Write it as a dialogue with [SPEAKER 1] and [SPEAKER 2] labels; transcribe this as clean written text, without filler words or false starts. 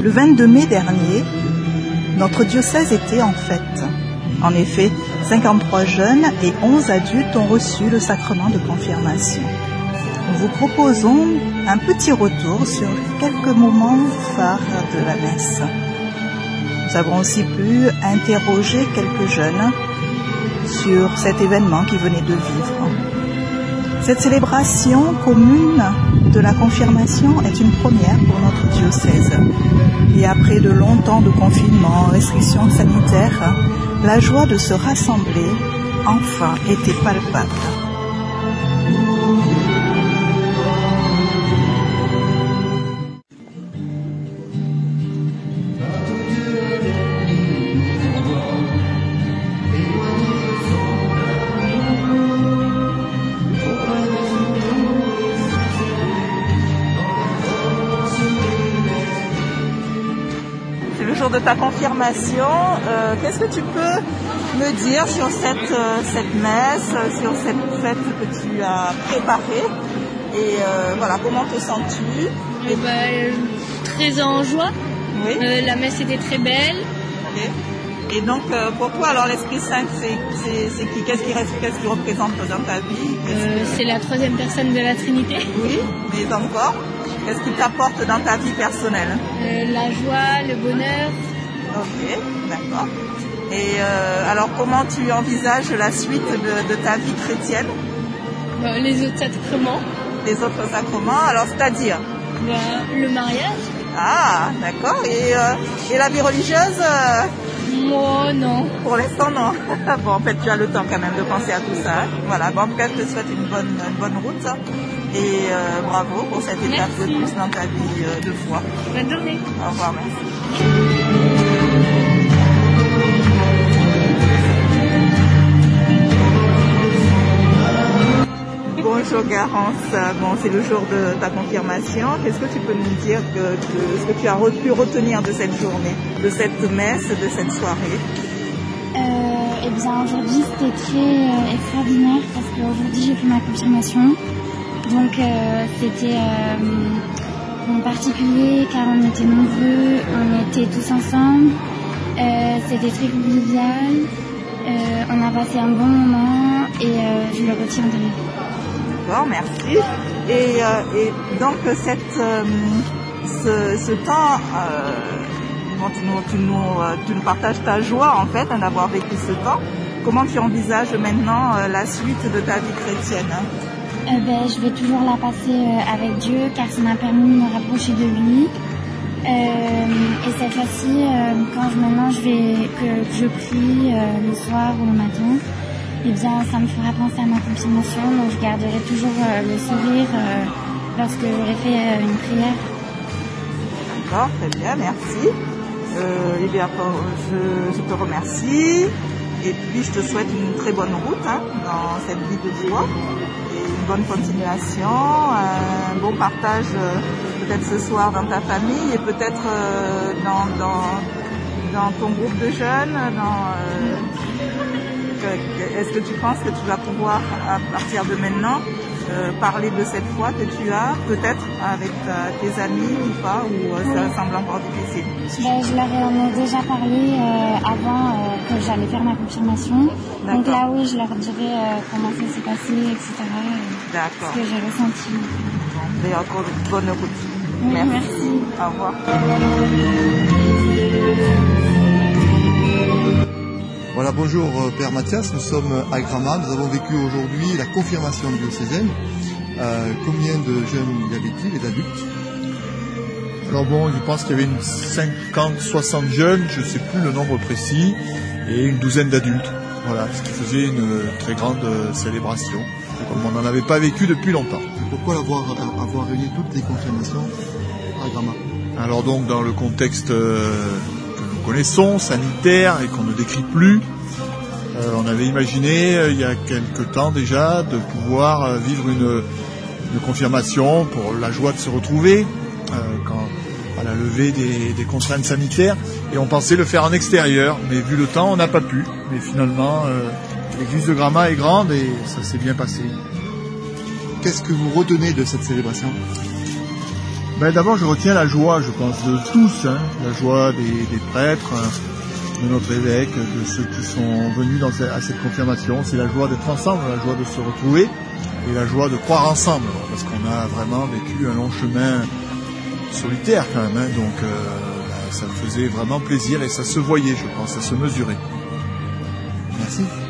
[SPEAKER 1] Le 22 mai dernier, notre diocèse était en fête. En effet, 53 jeunes et 11 adultes ont reçu le sacrement de confirmation. Nous vous proposons un petit retour sur quelques moments phares de la messe. Nous avons aussi pu interroger quelques jeunes sur cet événement qu'ils venaient de vivre. Cette célébration commune de la confirmation est une première pour notre diocèse. Et après de longs temps de confinement, restrictions sanitaires, la joie de se rassembler, enfin, était palpable. De ta confirmation, qu'est-ce que tu peux me dire sur cette messe, sur cette fête que tu as préparée et voilà, comment te sens-tu?
[SPEAKER 2] Très en joie.
[SPEAKER 1] Oui.
[SPEAKER 2] La messe était très belle.
[SPEAKER 1] Okay. Et donc pourquoi alors l'Esprit Saint c'est qui? Qu'est-ce qu'il représente dans ta vie?
[SPEAKER 2] C'est la troisième personne de la Trinité.
[SPEAKER 1] Oui, mais encore? Qu'est-ce qu'il t'apporte dans ta vie personnelle?
[SPEAKER 2] La joie, le bonheur.
[SPEAKER 1] Ok, d'accord. Et alors, comment tu envisages la suite de ta vie chrétienne?
[SPEAKER 2] Les autres sacrements.
[SPEAKER 1] Les autres sacrements, alors c'est-à-dire?
[SPEAKER 2] Le mariage.
[SPEAKER 1] Ah, d'accord. Et la vie religieuse?
[SPEAKER 2] Moi, non.
[SPEAKER 1] Pour l'instant, non. Bon, en fait, tu as le temps quand même de penser à tout ça. Hein. Voilà, bon, en tout cas, je te souhaite une bonne route. Et bravo pour cette étape de plus dans ta vie de foi.
[SPEAKER 2] Bonne journée.
[SPEAKER 1] Au revoir, merci. Bonjour Garance, bon, c'est le jour de ta confirmation. Qu'est-ce que tu peux nous dire ce que tu as pu retenir de cette journée, de cette messe, de cette soirée?
[SPEAKER 3] Eh bien aujourd'hui c'était très extraordinaire parce qu'aujourd'hui j'ai fait ma confirmation. Donc c'était en particulier car on était nombreux, on était tous ensemble. C'était très convivial. On a passé un bon moment et je le retiendrai.
[SPEAKER 1] D'accord, merci. Et donc ce temps, tu nous partages ta joie en fait d'avoir vécu ce temps. Comment tu envisages maintenant la suite de ta vie chrétienne?
[SPEAKER 3] Je vais toujours la passer avec Dieu car ça m'a permis de me rapprocher de lui. Et cette fois-ci, quand que je prie le soir ou le matin, eh bien, ça me fera penser à ma confirmation, donc je garderai toujours le sourire lorsque j'aurai fait une prière.
[SPEAKER 1] D'accord, très bien, merci. Eh bien, je te remercie et puis je te souhaite une très bonne route dans cette vie de foi et une bonne continuation, un bon partage peut-être ce soir dans ta famille et peut-être dans ton groupe de jeunes. Est-ce que tu penses que tu vas pouvoir, à partir de maintenant, parler de cette foi que tu as, peut-être avec tes amis ou pas, ou ça semble encore difficile?
[SPEAKER 3] Je leur en ai déjà parlé avant que j'allais faire ma confirmation.
[SPEAKER 1] D'accord.
[SPEAKER 3] Donc là, oui, je leur dirai comment ça s'est passé, etc.
[SPEAKER 1] D'accord.
[SPEAKER 3] Ce que j'ai ressenti.
[SPEAKER 1] Bon, et encore une bonne route.
[SPEAKER 3] Oui,
[SPEAKER 1] merci.
[SPEAKER 3] merci.
[SPEAKER 1] Au revoir.
[SPEAKER 4] Voilà, bonjour Père Mathias, nous sommes à Gramat, nous avons vécu aujourd'hui la confirmation diocésaine. Combien de jeunes y avait-il et d'adultes?
[SPEAKER 5] Alors bon, je pense qu'il y avait une 50-60 jeunes, je ne sais plus le nombre précis, et une douzaine d'adultes. Voilà, ce qui faisait une très grande célébration, comme on n'en avait pas vécu depuis longtemps.
[SPEAKER 4] Pourquoi avoir réuni toutes les confirmations à Gramat?
[SPEAKER 5] Alors donc, dans le contexte que nous connaissons, sanitaire, et qu'on ne décrit plus, on avait imaginé, il y a quelque temps déjà, de pouvoir vivre une confirmation pour la joie de se retrouver, à la levée des contraintes sanitaires, et on pensait le faire en extérieur, mais vu le temps, on n'a pas pu. Mais finalement, l'église de Gramat est grande et ça s'est bien passé.
[SPEAKER 4] Qu'est-ce que vous retenez de cette célébration?
[SPEAKER 5] D'abord, je retiens la joie, je pense, de tous, hein, la joie des prêtres, de notre évêque, de ceux qui sont venus à cette confirmation. C'est la joie d'être ensemble, la joie de se retrouver et la joie de croire ensemble, parce qu'on a vraiment vécu un long chemin solitaire quand même, hein, donc ça me faisait vraiment plaisir et ça se voyait, je pense, ça se mesurait.
[SPEAKER 4] Merci.